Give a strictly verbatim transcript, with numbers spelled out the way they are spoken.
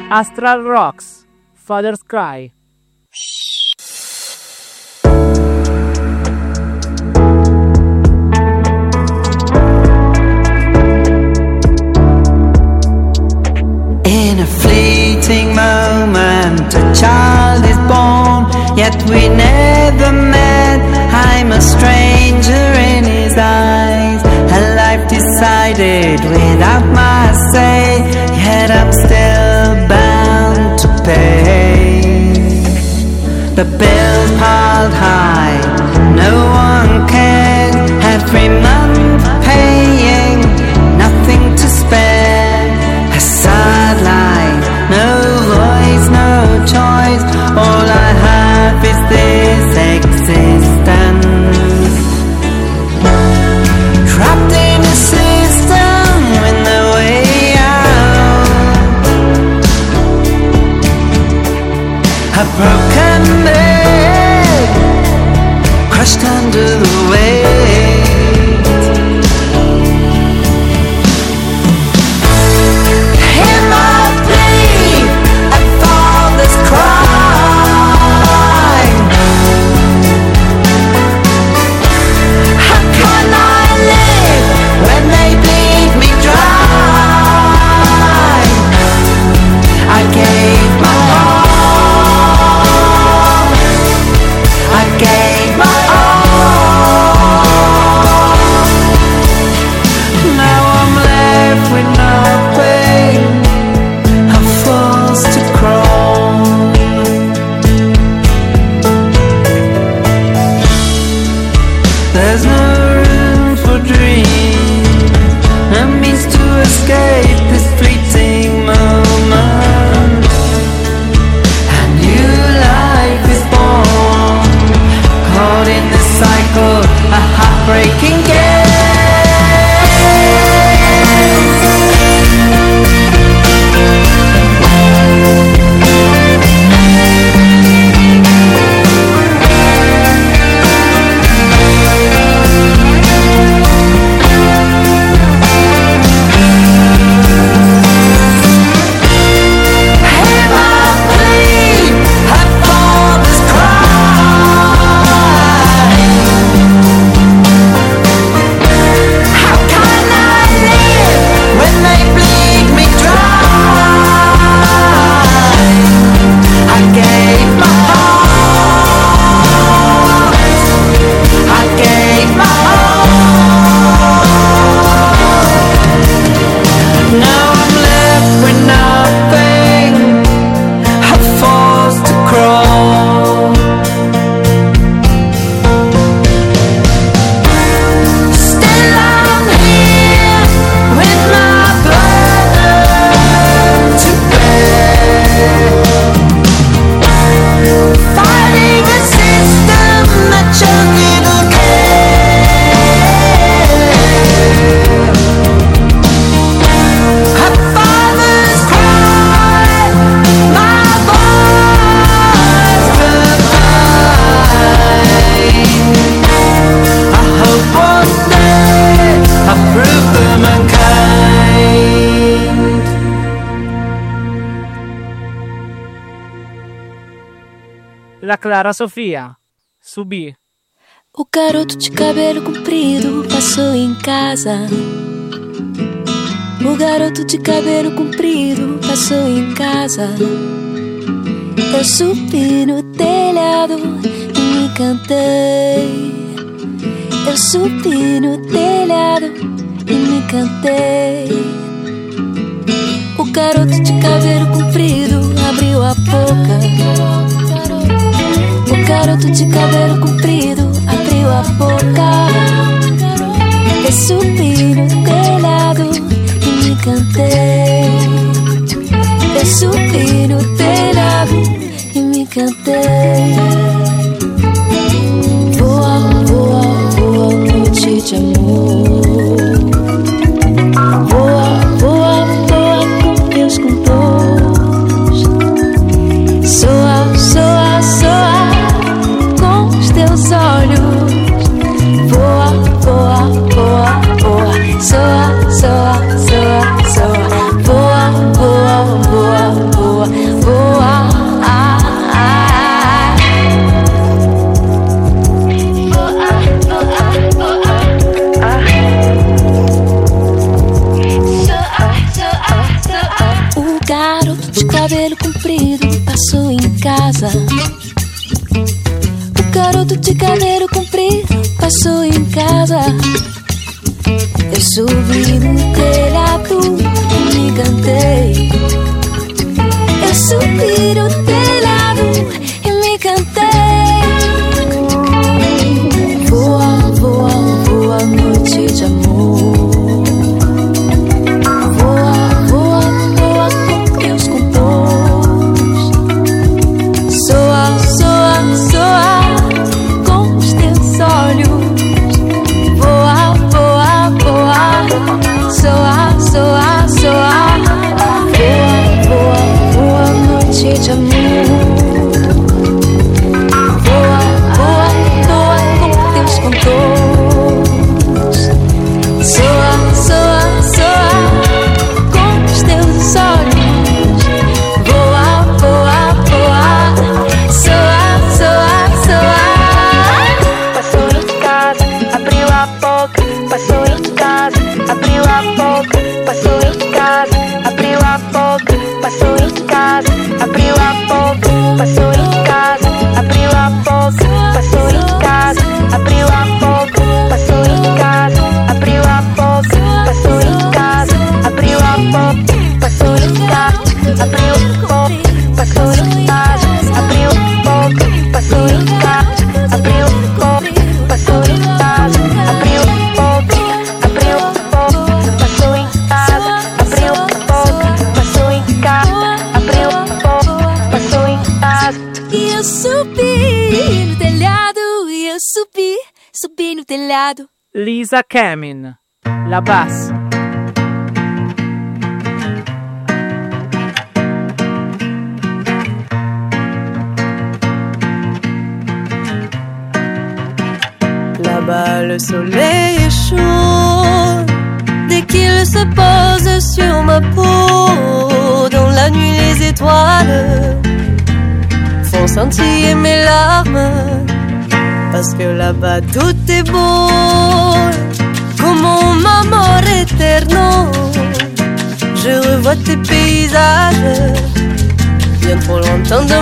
Astral Rocks, Father's Cry. In a fleeting moment, a child is born, yet we never met. I'm a stranger in his eyes, a life decided without my say, yet I'm still bound to pay. The bills piled high, no one cares, every month paying, nothing to spare. A sad life, no voice, no choice, all I have is this existence. Trapped in a system with no way out, a broken bed, crushed under the weight. Hear my plea, a father's cry. How can I live when they bleed me dry? I gave my all, I gave my all. Now I'm left with nothing, I'm forced to crawl. There's no room for dreams, no means to escape this fleeting moment. A new life is born, caught in this cycle, a heartbreaking game. Hear my plea, a father's cry. How can I live when they bleed me dry? I gave my all, I gave my all. Now I'm left with nothing, I'm forced to crawl. Still I'm here with my burden to bear, fighting a system that shows little care. A father's cry, my voice provides. I hope one day I'll prove to mankind. La Clara Sofia, Subì. O garoto de cabelo comprido passou em casa. O garoto de cabelo comprido passou em casa. Eu subi no telhado e me cantei. Eu subi no telhado e me cantei. O garoto de cabelo comprido abriu a boca. O garoto de cabelo comprido abriu a boca. Eu subi no telhado e me cantei. Eu subi no telhado e me cantei. Voa, voa, voa, noite de amor. Voa, voa, voa com meus condores. Soa, soa, soa com os teus olhos. Voa, voa, voa, voa. Soa, soa, soa, soa. Voa, voa, voa, voa. de cabelo comprido passou em casa. O garoto de cabelo comprido passou em casa. Eu subi no telhado e me cantei. Eu subi no telhado e me cantei. Voa, voa, voa, noite de amor. Lisa Kamin, la basse. Là-bas le soleil est chaud dès qu'il se pose sur ma peau. Dans la nuit les étoiles font scintiller mes larmes. Parce que là-bas tout est beau, como un amor eterno. Je revois tes paysages, bien trop lointains de